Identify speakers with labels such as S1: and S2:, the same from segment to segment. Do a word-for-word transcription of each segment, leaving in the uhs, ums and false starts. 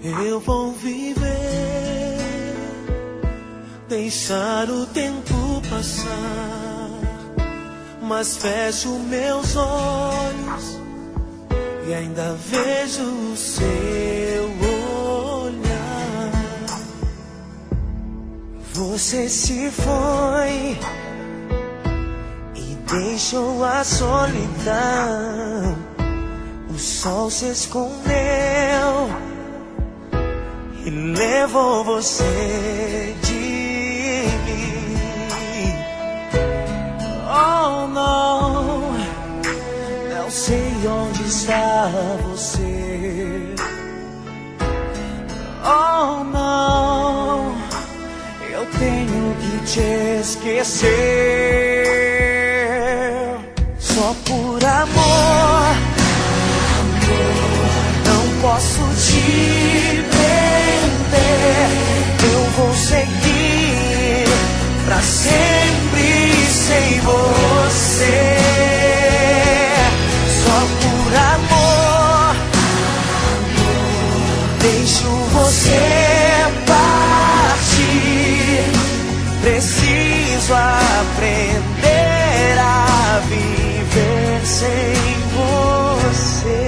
S1: Eu vou viver, deixar o tempo passar, mas fecho meus olhos e ainda vejo o seu olhar. Você se foi e deixou a solidão. O sol se escondeu e levou você de mim. Oh não, não sei onde está você. Oh não, eu tenho que te esquecer. Só por amor, não posso te prender. Eu vou seguir pra sempre sem você. Só por amor, deixo você partir. Preciso aprender a viver sem você.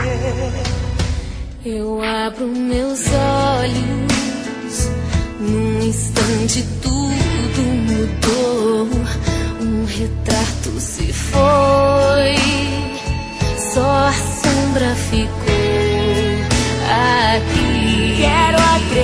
S2: Eu abro meus olhos, num instante tudo mudou. Um retrato se foi, só a sombra ficou aqui. Quero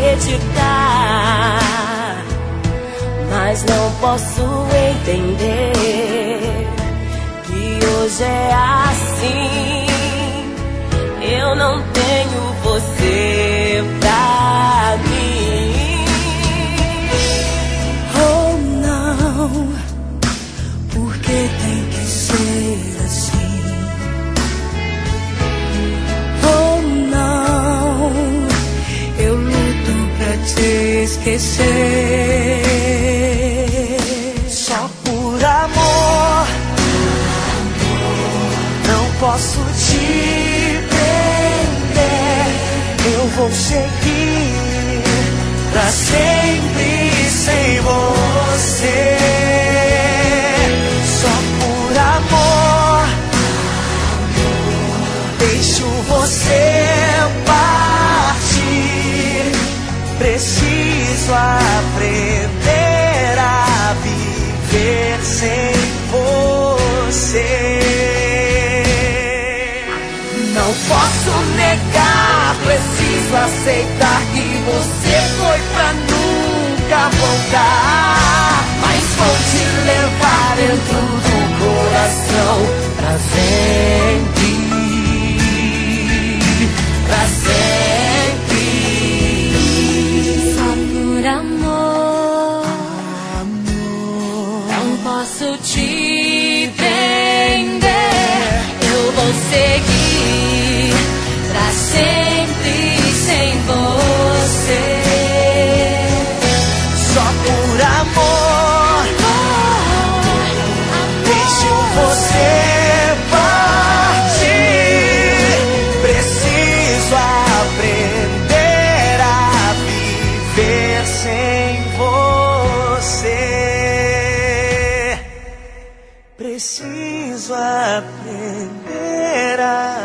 S2: acreditar, mas não posso entender que hoje é assim. Eu não tenho você pra mim.
S1: Oh não, porque tem que ser assim. Oh não, eu luto pra te esquecer. Só por amor, não posso te eu vou seguir pra sempre sem você. Só por amor, deixo você partir. Preciso aprender a viver sem você. Não posso negar, preciso aceitar que você foi pra nunca voltar. Mas vou te levar dentro do coração pra sempre, pra sempre.
S2: Só por amor, não posso te prender. Eu vou seguir pra sempre sem você.
S1: Só por amor, deixo você partir. Preciso aprender a viver sem você. Preciso aprender a